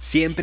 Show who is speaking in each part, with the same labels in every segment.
Speaker 1: Siempre.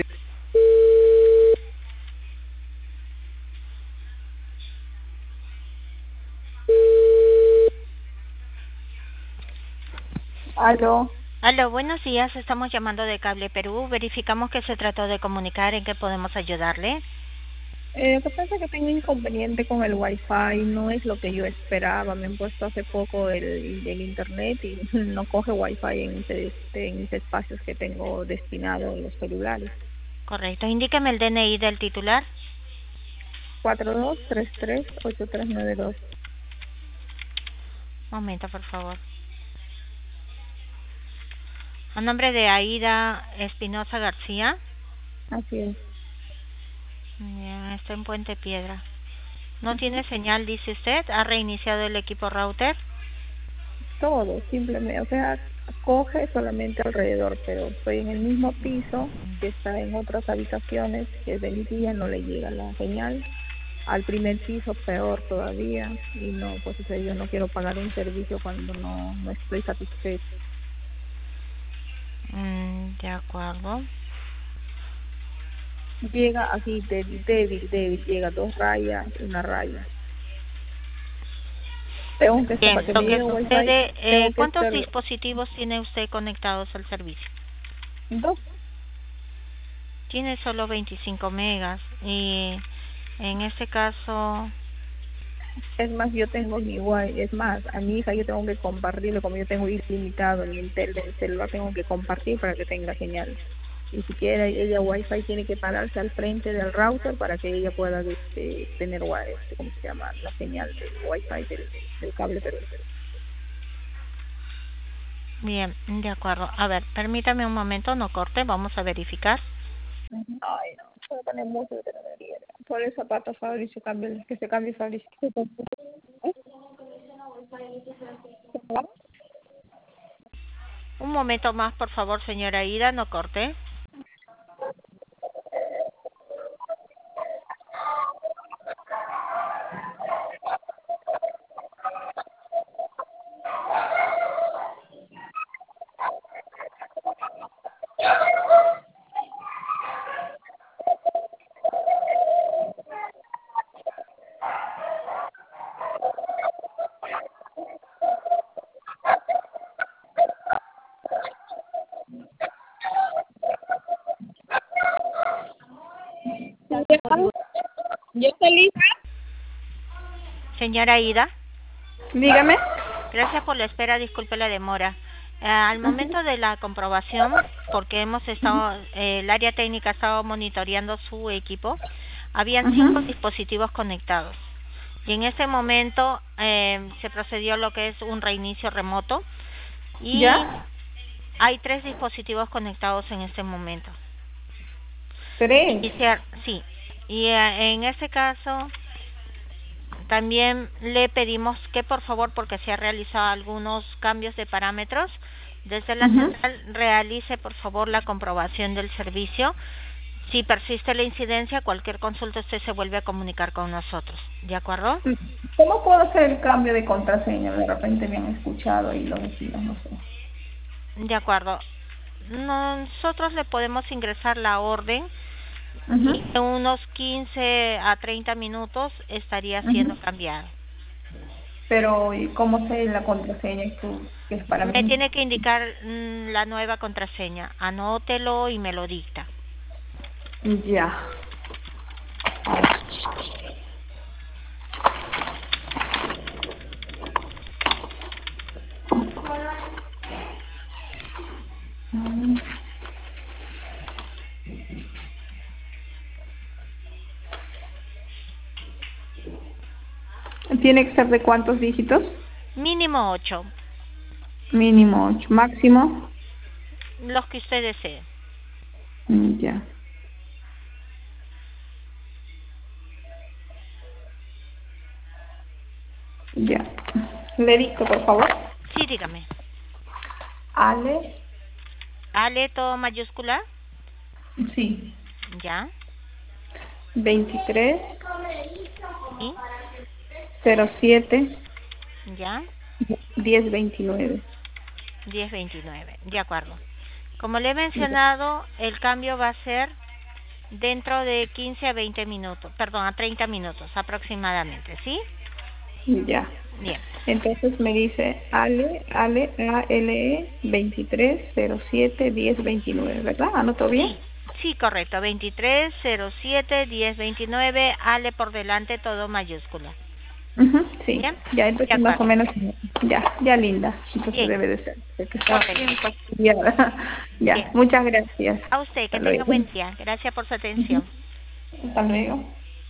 Speaker 2: Aló.
Speaker 3: Aló, buenos días. Estamos llamando de Cable Perú. Verificamos que se trató de comunicar. ¿En qué podemos ayudarle?
Speaker 2: Lo que pasa es que tengo inconveniente con el Wi-Fi, no es lo que yo esperaba. Me han puesto hace poco el internet y no coge Wi-Fi en mis espacios que tengo destinados en los celulares.
Speaker 3: Correcto. Indíqueme el DNI del titular.
Speaker 2: 42338392.
Speaker 3: Momento, por favor. A nombre de Aida Espinosa García.
Speaker 2: Así es.
Speaker 3: Bien, está en Puente Piedra. No
Speaker 2: Ujú.
Speaker 3: tiene señal, dice usted. ¿Ha reiniciado el equipo router?
Speaker 2: Todo, simplemente, o sea, coge solamente alrededor, pero estoy en el mismo piso que está en otras habitaciones, que de mi día no le llega la señal. Al primer piso peor todavía, y no, pues o sea, yo no quiero pagar un servicio cuando no estoy satisfecha.
Speaker 3: De acuerdo.
Speaker 2: Llega así débil, llega 2 rayas, una raya. Tengo que estar, para
Speaker 3: Bien,
Speaker 2: que
Speaker 3: lo
Speaker 2: me
Speaker 3: que
Speaker 2: llegue wifi,
Speaker 3: sucede,
Speaker 2: tengo que
Speaker 3: ¿cuántos
Speaker 2: estar
Speaker 3: dispositivos tiene usted conectados al servicio?
Speaker 2: 2.
Speaker 3: Tiene solo 25 megas y en este caso,
Speaker 2: Es más, yo tengo mi wifi, es más, a mi hija yo tengo que compartirlo, como yo tengo ilimitado en el celular, tengo que compartir para que tenga señal. Y si quiere ella wifi tiene que pararse al frente del router para que ella pueda tener ¿cómo se llama? La señal del wifi del cable, pero
Speaker 3: bien, de acuerdo. A ver, permítame un momento, no corte, vamos a verificar.
Speaker 2: ay no, puedo poner mucho de telefonía. Por el zapato Fabricio, que se cambie Fabricio.
Speaker 3: Un momento más, por favor, señora Ida, no corte.
Speaker 2: ¿Ya está lista?
Speaker 3: Señora Ida,
Speaker 2: Dígame.
Speaker 3: gracias por la espera, disculpe la demora. Al momento de la comprobación, porque hemos estado, el área técnica ha estado monitoreando su equipo, habían 5
Speaker 2: Ajá.
Speaker 3: dispositivos conectados. Y en ese momento se procedió a lo que es un reinicio remoto y
Speaker 2: ¿Ya?
Speaker 3: hay 3 dispositivos conectados en este momento.
Speaker 2: 3.
Speaker 3: Iniciar, sí. Y en ese caso también le pedimos que por favor, porque se ha realizado algunos cambios de parámetros, desde la
Speaker 2: Ajá.
Speaker 3: central realice por favor la comprobación del servicio. Si persiste la incidencia, cualquier consulta usted se vuelve a comunicar con nosotros. ¿De acuerdo?
Speaker 2: ¿Cómo puedo hacer el cambio de contraseña? De repente me han escuchado y los vecinos, no sé.
Speaker 3: De acuerdo. Nosotros le podemos ingresar la orden
Speaker 2: Ajá.
Speaker 3: y en unos 15 a 30 minutos estaría
Speaker 2: Ajá.
Speaker 3: siendo cambiado.
Speaker 2: Pero, ¿y cómo sé la contraseña que es para
Speaker 3: Me
Speaker 2: mí?
Speaker 3: tiene que indicar la nueva contraseña. Anótelo y me lo dicta.
Speaker 2: Ya. Mm. ¿Tiene que ser de cuántos dígitos?
Speaker 3: Mínimo 8,
Speaker 2: Mínimo 8. Máximo.
Speaker 3: los que usted desee.
Speaker 2: Ya. Ya. Le dicto, por favor.
Speaker 3: Sí, dígame.
Speaker 2: Ale.
Speaker 3: Ale, todo mayúscula.
Speaker 2: Sí.
Speaker 3: Ya.
Speaker 2: 23
Speaker 3: Sí.
Speaker 2: 07
Speaker 3: Ya.
Speaker 2: 1029.
Speaker 3: 1029. De acuerdo. Como le he mencionado, el cambio va a ser dentro de 15 a 20 minutos, perdón, a 30 minutos aproximadamente, ¿sí?
Speaker 2: Ya.
Speaker 3: Bien.
Speaker 2: Entonces me dice ALE 23071029, ¿verdad? ¿Anoto bien?
Speaker 3: Sí, sí, correcto. 23071029, Ale por delante, todo mayúscula.
Speaker 2: Sí,
Speaker 3: Bien,
Speaker 2: ya,
Speaker 3: de
Speaker 2: entonces más o
Speaker 3: acuerdo.
Speaker 2: menos, ya linda, entonces
Speaker 3: Bien,
Speaker 2: debe de ser, porque está
Speaker 3: correcto.
Speaker 2: bien fastidiada. Ya,
Speaker 3: Bien.
Speaker 2: muchas gracias.
Speaker 3: A usted,
Speaker 2: Hasta
Speaker 3: que tenga
Speaker 2: luego.
Speaker 3: buen día. Gracias por su atención.
Speaker 2: Hasta luego.